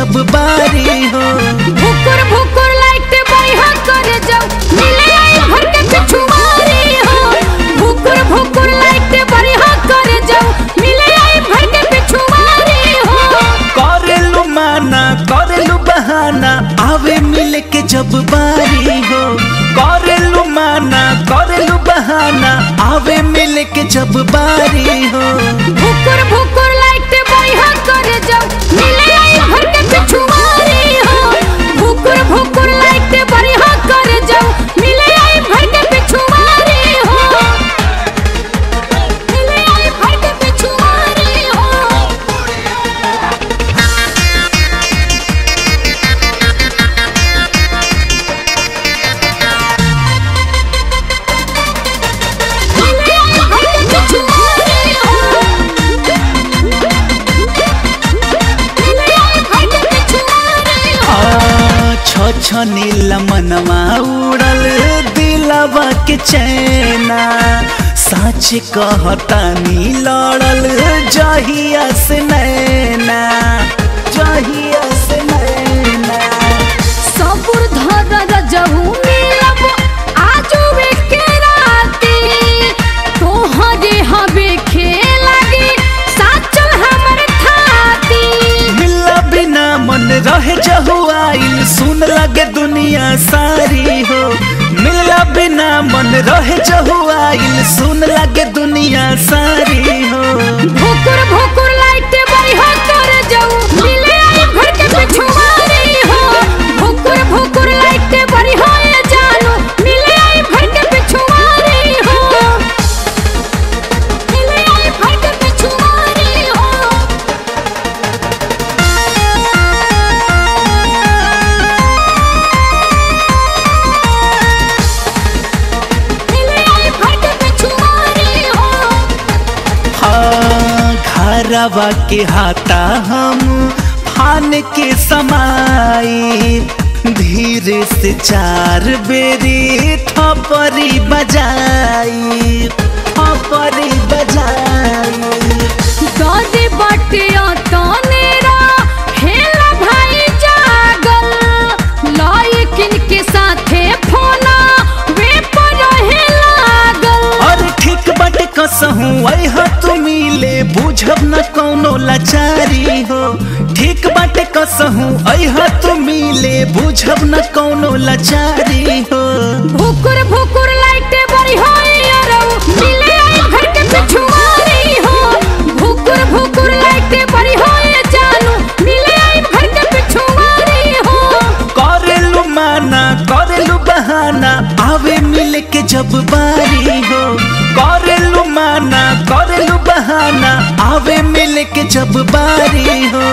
जब बारी हो। भुकुर भुकुर लाइट बढ़िया कर जाओ मिले आई भर के पिछुआरी हो। भुकुर भुकुर लाइट बढ़िया कर जाओ मिले आई भर के पिछुआरी हो। करेलू माना करेलू बहाना आवे मिले के जब बारी हो। करेलू माना करेलू बहाना आवे मिले के जब बारी हो। भुकुर भुकुर लाइट बढ़िया कर जाओ मिले आई भर के पिछुआरी हो। भुकुर भुकुर लाइट बढ़िया कर जाओ मिले आई भर के पिछुआरी हो। मिले आई भर के पिछुआरी हो। छनील मनवा उड़ल दिलवा के चैना। सच कहतानी लड़ल जहिया से नैना जहिया से नैना। सबुर धर जहू मिलब आजू के राती तोहरे हवे खेलागी साचल हमर थाती। मिला बिना मन रहे जहुआइल सुन लगे दुनिया सारी हो। मिला बिना मन रहे जहुआइल सुन लगे दुनिया सारी हो। भुकुर भुकुर लाइट बढ़िया कर जाऊ मिले आई भर के पिछुआरी हो। भुकुर भुकुर लाइट बढ़िया ये जानू मिले आई भर के पिछुआरी हो। मिले आई भर के पिछुआरी हो। घरवा के हाथा हम फान के समाई। धीरे से चार बेरी थपरी बजाई थपरी बजाई। दादी बटिया तनेरा हेला भाई जागल लाइकिन के साथे फोना वे पर रहे लागल। और ठीक बट कसहूँ वह तू मिले बुझब न कौनो लाचारी हो। ठीक बट कसहूँ वह तू मिले बुझब न कौनो लाचारी हो। भुकुर भुकुर लाइट बढ़िया यारो मिले आई घर के पिछुआरी हो। भुकुर भुकुर लाइट बढ़िया ये जानू मिले आई घर के पिछुआरी हो। करेलू माना करेलू बहाना आवे मिले के जब बारी हो। करेलू माना करेलू बहाना आवे मिले के जब बारी हो।